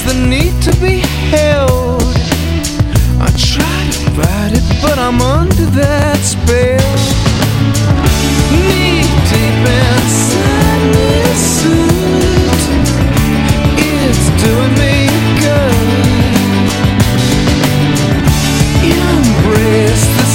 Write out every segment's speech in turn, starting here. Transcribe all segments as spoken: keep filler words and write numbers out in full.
the need to be held. I try to fight it, but I'm under that spell. Knee deep inside this suit, it's doing me good. Embrace the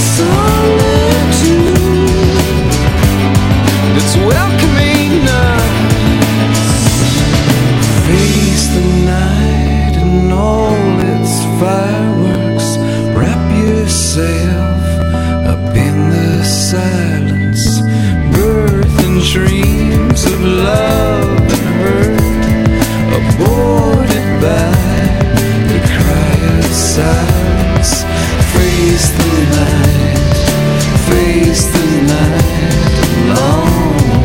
solitude that's welcoming us. Face the night and all its fireworks. Wrap yourself up in the silence. Birth and dreams of love and hurt, aborted by the cry of silence. Face the night, face the night alone.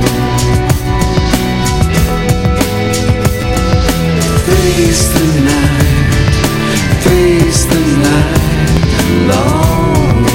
Face the night, face the night alone.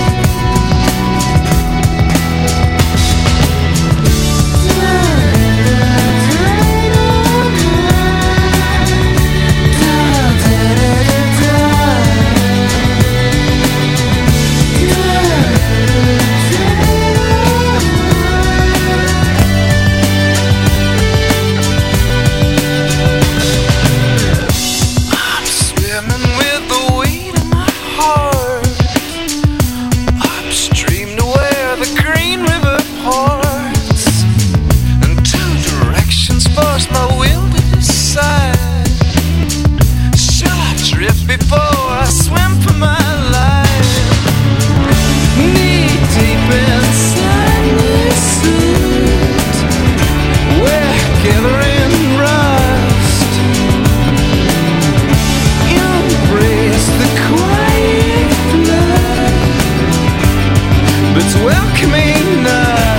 Welcoming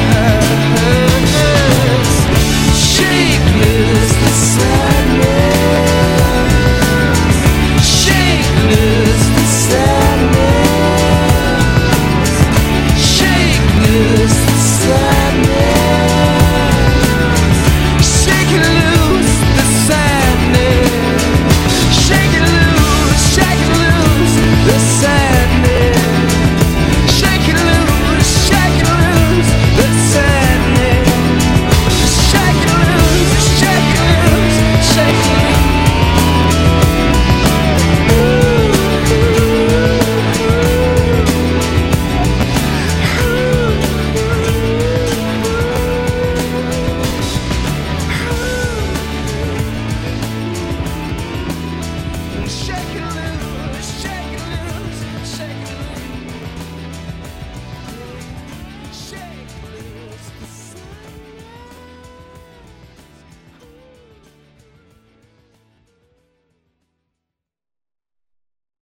us, shake loose the sadness, shake loose the sadness, shake loose the sadness, shake loose the sadness, shake it loose, shake it loose the sadness. Shake it loose.